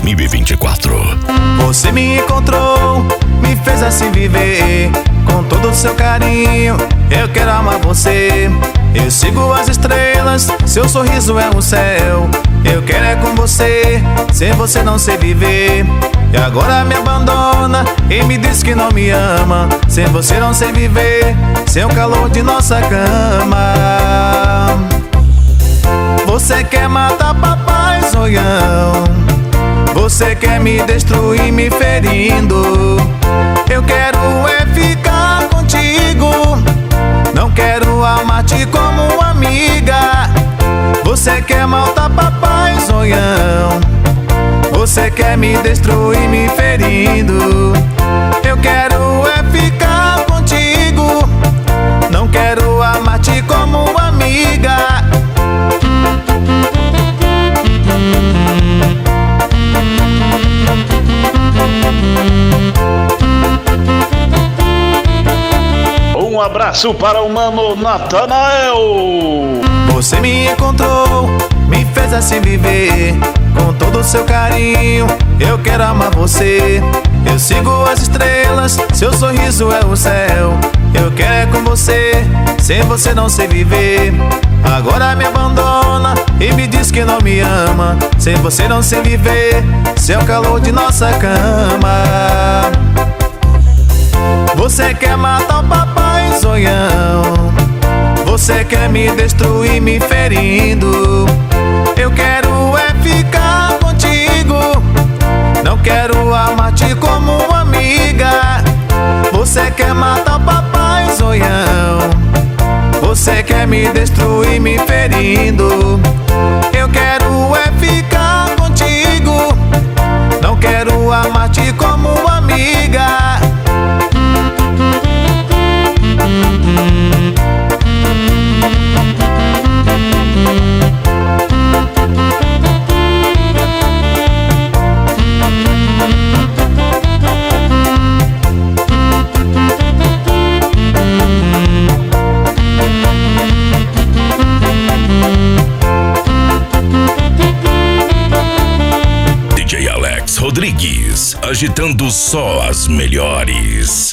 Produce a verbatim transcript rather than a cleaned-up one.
dois mil e vinte e quatro. Você me encontrou, me fez assim viver, com todo o seu carinho, eu quero amar você. Eu sigo as estrelas, seu sorriso é um céu. Eu quero é com você, sem você não sei viver. E agora me abandona e me diz que não me ama. Sem você não sei viver, sem o calor de nossa cama. Você quer matar papai zoião, você quer me destruir me ferindo. Eu quero é ficar contigo, não quero amar-te como amiga. Você quer matar papai zoião, você quer me destruir me ferindo. Eu quero é ficar contigo, não quero amar-te como amiga. Um abraço para o mano Natanael. Você me encontrou, me fez assim viver, com todo o seu carinho, eu quero amar você. Eu sigo as estrelas, seu sorriso é o céu. Eu quero é com você, sem você não sei viver. Agora me abandona e me diz que não me ama. Sem você não sei viver, sem o calor de nossa cama. Você quer matar o papai zoião, você quer me destruir me ferindo. Eu quero é ficar contigo, não quero amar-te como amiga. Você quer matar o papai zoião, você quer me destruir me ferindo. Eu quero é ficar contigo, não quero amar-te como amiga. D J Alex Rodrigues, agitando só as melhores.